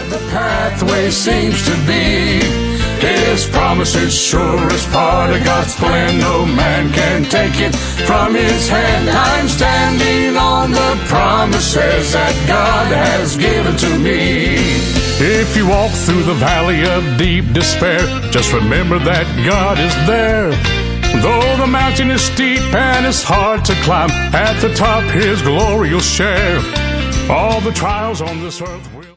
hard the pathway seems to be, His promise is sure as part of God's plan. No man can take it from His hand. I'm standing on the promises that God has given to me. If you walk through the valley of deep despair, just remember that God is there. Though the mountain is steep and it's hard to climb, at the top His glory you'll share. All the trials on this earth